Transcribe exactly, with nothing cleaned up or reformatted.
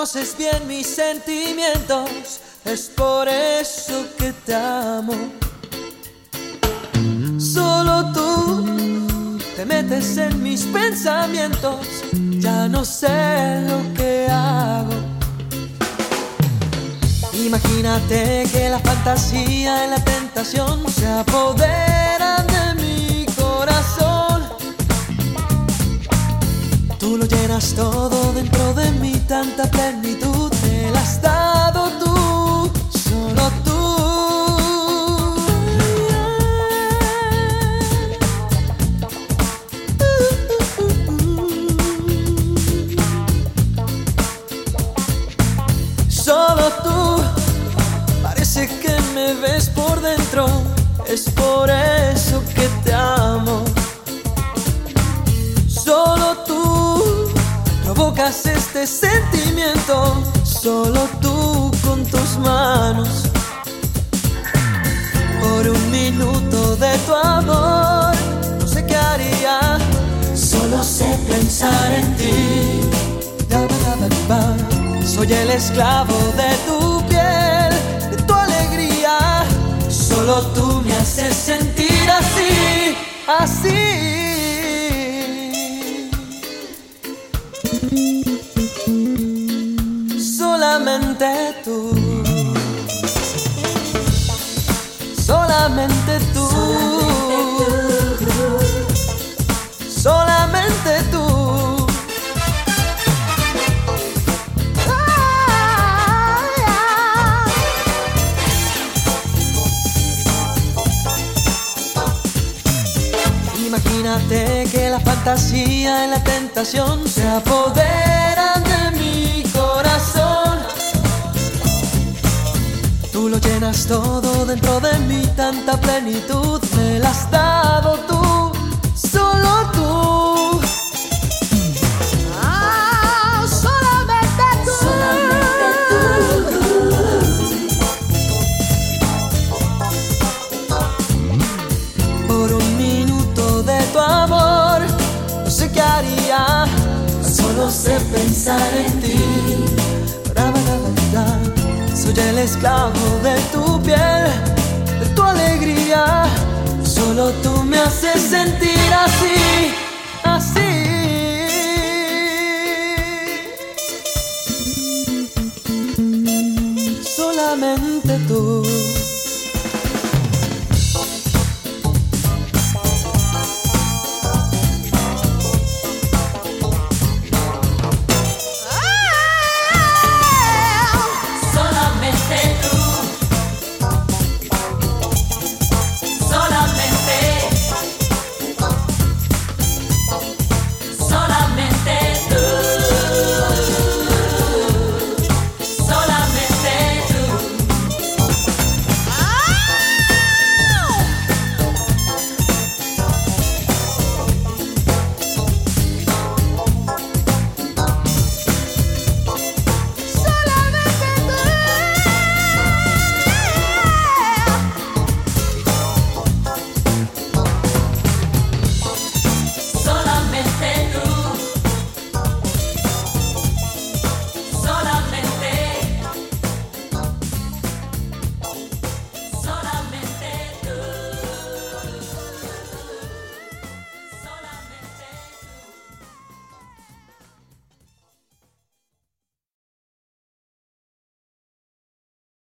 conoces bien mis sentimientos, es por eso que te amo. Solo tú te metes en mis pensamientos, ya no sé lo que hago. Imagínate que la fantasía y la tentación se apoderan de mi corazón. Tú lo llenas todo dentro de mí, tanta plenitud me la has dado tú, solo tú. Solo tú, parece que me ves por dentro, es por eso que te amo. Solo tú provocas este sentimiento, solo tú con tus manos. Por un minuto de tu amor, no sé qué haría, solo sé pensar en ti. Soy el esclavo de tu piel, de tu alegría. Solo tú me haces sentir así, así. Solamente tú, solamente tú, solamente tú. Imagínate que la fantasía y la tentación se apoderan de mi corazón. Tú lo llenas todo dentro de mí, tanta plenitud me la has dado tú, solo tú. Ah, solamente tú, solamente tú. Por un minuto de tu amor, no sé qué haría, solo sé pensar en ti. Soy el esclavo de tu piel, de tu alegría. Solo tú me haces sentir así.